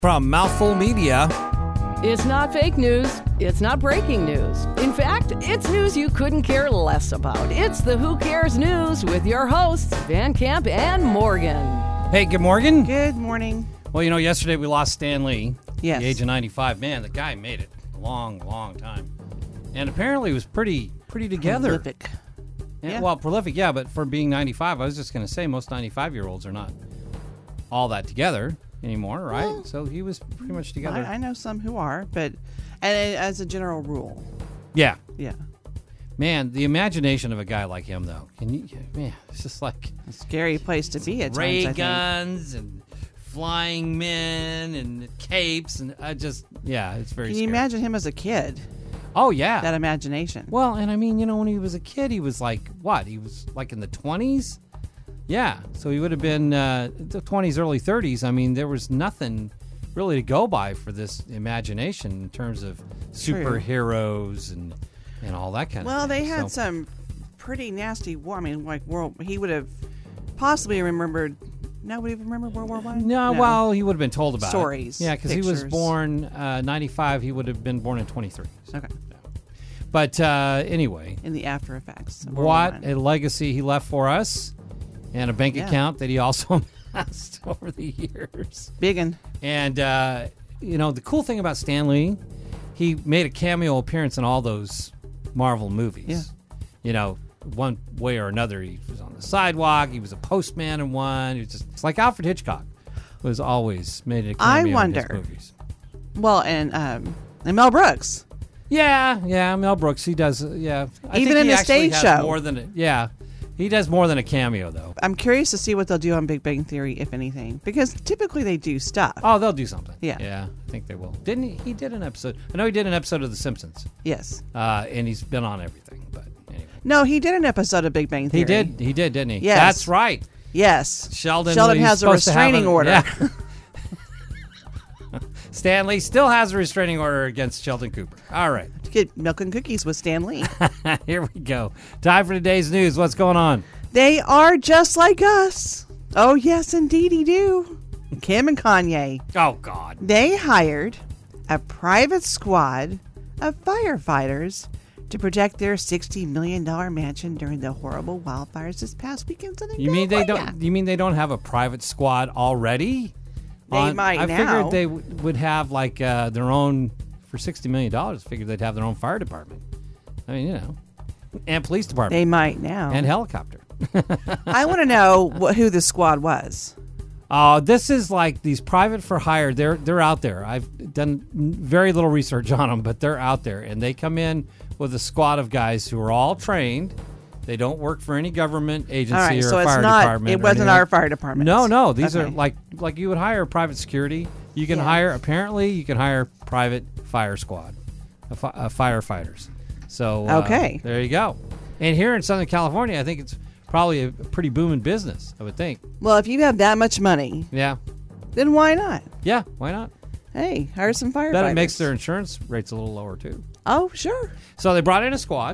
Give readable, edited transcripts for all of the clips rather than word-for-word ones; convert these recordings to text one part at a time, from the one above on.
From Mouthful Media. It's not fake news. It's not breaking news. In fact, it's news you couldn't care less about. It's the Who Cares News with your hosts, Van Camp and Morgan. Hey, good morning. Good morning. Well, yesterday we lost Stan Lee. Yes. At the age of 95. Man, the guy made it a long, long time. And apparently was pretty together. Prolific. Yeah. Well, prolific, yeah, but for being 95, I was just going to say most 95-year-olds are not all that together anymore, right? Well, so he was pretty much together. I know some who are, but as a general rule. Yeah. Yeah. Man, the imagination of a guy like him, though. Man, it's just like a scary place to be at ray times, I think. guns and flying men and capes and it's very scary. Can you imagine him as a kid? Oh, yeah. That imagination. Well, and I mean, when he was a kid, he was like, what? He was like in the 20s? Yeah. So he would have been the 20s, early 30s. I mean, there was nothing really to go by for this imagination in terms of superheroes and all that kind of thing. Well, they had some pretty nasty war. I mean, he would have possibly remembered. Nobody remember World War I? No, well, he would have been told about stories. Yeah, because he was born 95. He would have been born in 23. Okay. Yeah. But anyway. In the after effects. What a legacy he left for us, and a bank account that he also amassed over the years. Biggin. And, the cool thing about Stan Lee, he made a cameo appearance in all those Marvel movies. Yeah. One way or another, he was on the sidewalk. He was a postman in one. It's like Alfred Hitchcock was always made a cameo in his movies. Well, and Mel Brooks. Yeah, Mel Brooks. He does. Even in the stage show. He does more than a cameo, though. I'm curious to see what they'll do on Big Bang Theory, if anything, because typically they do stuff. Oh, they'll do something. Yeah, I think they will. Didn't he? He did an episode. I know he did an episode of The Simpsons. Yes. And he's been on everything, but. No, he did an episode of Big Bang Theory. He did, didn't he? Yes. That's right. Yes. Sheldon has a restraining order. Yeah. Stan Lee still has a restraining order against Sheldon Cooper. All right. To get milk and cookies with Stan Lee. Here we go. Time for today's news. What's going on? They are just like us. Oh, yes, indeedy do. Kim and Kanye. Oh, God. They hired a private squad of firefighters to protect their $60 million mansion during the horrible wildfires this past weekend. You mean they don't have a private squad already? They might I now. figured they would have their own for $60 million. I figured they'd have their own fire department. I mean, and police department. They might now. And helicopter. I want to know who the squad was. This is like these private for hire. They're out there. I've done very little research on them, but they're out there, and they come in with a squad of guys who are all trained. They don't work for any government agency or fire department. It wasn't our fire department. No. These are like you would hire private security. You can hire private fire squad, firefighters. So there you go. And here in Southern California, I think it's probably a pretty booming business, I would think. Well, if you have that much money, then why not? Yeah, why not? Hey, hire some firefighters. That makes their insurance rates a little lower, too. Oh, sure. So they brought in a squad.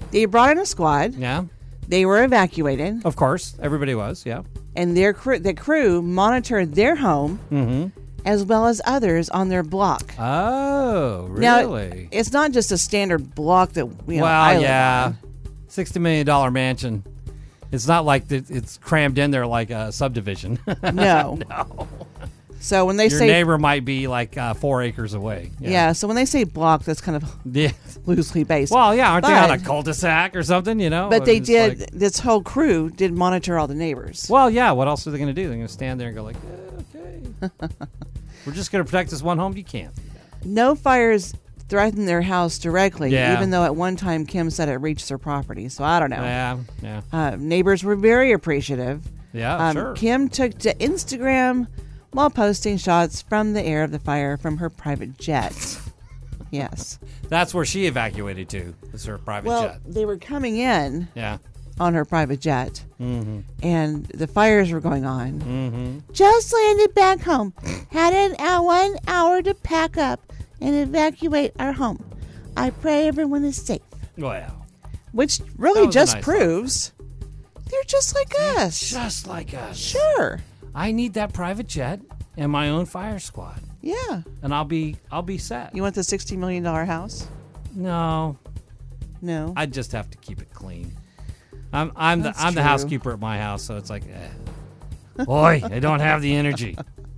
Yeah. They were evacuated. Of course. Everybody was, yeah. And the crew monitored their home as well as others on their block. Oh, really? Now, it's not just a standard block that I live on. $60 million mansion. It's not like it's crammed in there like a subdivision. No. No. So when they Your neighbor might be like 4 acres away. Yeah. So when they say block, that's kind of loosely based. Well, yeah, aren't they on a cul-de-sac or something? But they did. This whole crew did monitor all the neighbors. Well, yeah. What else are they going to do? They're going to stand there and go like, okay, we're just going to protect this one home. You can't do that. No fires threatened their house directly, even though at one time Kim said it reached their property. So I don't know. Yeah. Neighbors were very appreciative. Yeah, sure. Kim took to Instagram while posting shots from the air of the fire from her private jet. Yes. That's where she evacuated to. It's her private jet. Well, they were coming in Yeah. on her private jet, Mm-hmm. and the fires were going on. Mm-hmm. Just landed back home. Had 1 hour to pack up and evacuate our home. I pray everyone is safe. Well. Which really just nice proves they're just like us. Just like us. Sure. I need that private jet and my own fire squad. Yeah. and I'll be set. You want the $60 million house? No, No. I just have to keep it clean. I'm That's the true. housekeeper at my house, so it's like, boy, I don't have the energy.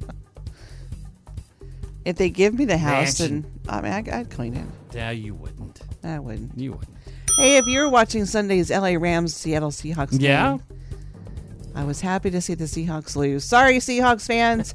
If they give me the house, Mansion. then I'd clean it. Yeah, you wouldn't. I wouldn't. You wouldn't. Hey, if you're watching Sunday's LA Rams Seattle Seahawks game, Yeah. I was happy to see the Seahawks lose. Sorry, Seahawks fans.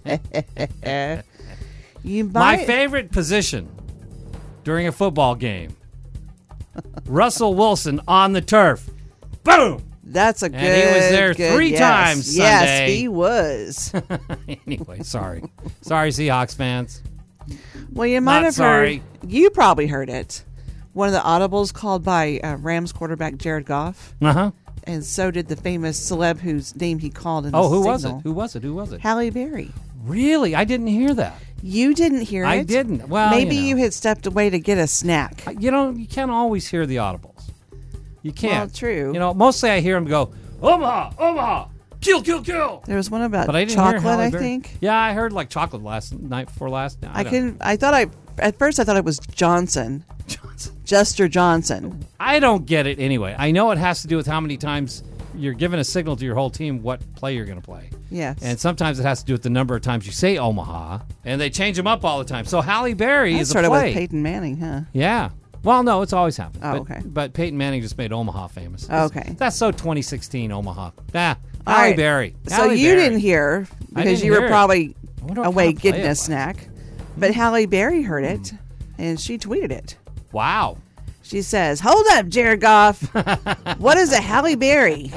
You My might. favorite position during a football game: Russell Wilson on the turf. Boom. That's a good. And he was there good, 3 yes. times Yes, Sunday. he was. Anyway, sorry, Seahawks fans. Well, you might Not have sorry. heard. You probably heard it. One of the audibles called by Rams quarterback Jared Goff, Uh huh. and so did the famous celeb whose name he called in the Oh, who was it? signal. Who was it? Who was it? Halle Berry. Really? I didn't hear that. You didn't hear it. I didn't. Well, maybe you know. you had stepped away to get a snack. You can't always hear the audibles. You can't. Well, true. You know, mostly I hear him go, Omaha, Omaha, kill, kill, kill. There was one about But I didn't hear chocolate, Halle I Berry. think. Yeah, I heard like chocolate night before last. At first I thought it was Johnson. Jester Johnson. I don't get it anyway. I know it has to do with how many times you're giving a signal to your whole team what play you're going to play. Yes. And sometimes it has to do with the number of times you say Omaha, and they change them up all the time. So Halle Berry That is a started play. with Peyton Manning, huh? Yeah. Well, no, it's always happened. Oh, but, okay. But Peyton Manning just made Omaha famous. Okay. That's so 2016 Omaha. All Halle right. Berry. So Halle you Berry. didn't hear I because didn't you were hear it. probably I wonder what away kind of play getting it a was. snack. But Halle Berry heard it, and she tweeted it. Wow. She says, "Hold up, Jared Goff. What is a Halle Berry?"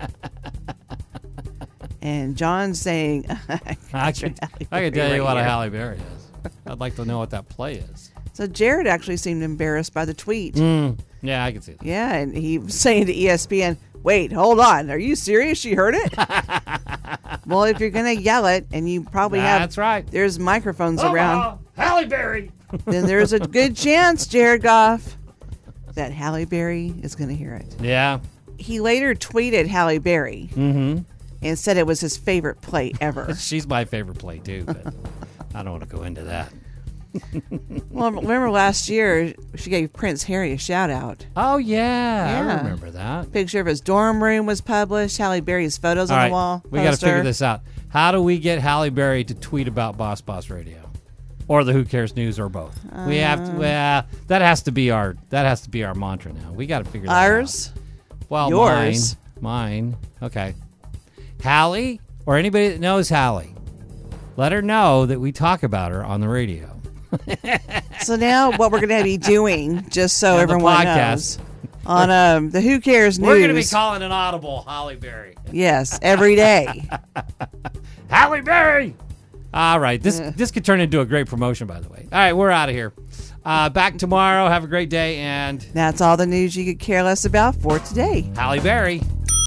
And John's saying, I can tell you what a Halle Berry is. I'd like to know what that play is. So Jared actually seemed embarrassed by the tweet. Yeah, I can see that. Yeah, and he was saying to ESPN, "Wait, hold on. Are you serious? She heard it?" Well, if you're going to yell it, and you probably That's right. there's microphones around, Halle Berry. then there's a good chance, Jared Goff, that Halle Berry is going to hear it. Yeah. He later tweeted Halle Berry and said it was his favorite play ever. She's my favorite play, too, but I don't want to go into that. Well, remember last year, she gave Prince Harry a shout-out. Oh, yeah. Yeah. I remember that. Picture of his dorm room was published. Halle Berry's photos All on right. the wall. We got to poster. figure this out. How do we get Halle Berry to tweet about Boss Boss Radio? Or the Who Cares News, or both? We have to. Well, that has to be our mantra now. We got to figure that Ours? out. Well, Yours? mine. Okay. Hallie, or anybody that knows Hallie, let her know that we talk about her on the radio. So now what we're going to be doing, just so On the everyone podcast. knows, on the Who Cares News. We're going to be calling an audible Halle Berry. Yes, every day. Halle Berry! All right. This could turn into a great promotion, by the way. All right, we're out of here. Back tomorrow. Have a great day. And That's all the news you could care less about for today. Halle Berry.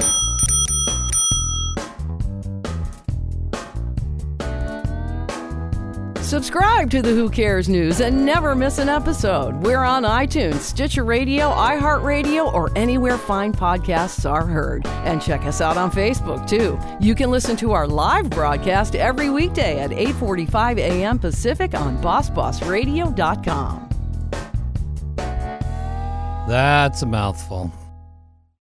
Subscribe to the Who Cares News and never miss an episode. We're on iTunes, Stitcher Radio, iHeartRadio, or anywhere fine podcasts are heard. And check us out on Facebook, too. You can listen to our live broadcast every weekday at 8:45 a.m. Pacific on BossBossRadio.com. That's a mouthful.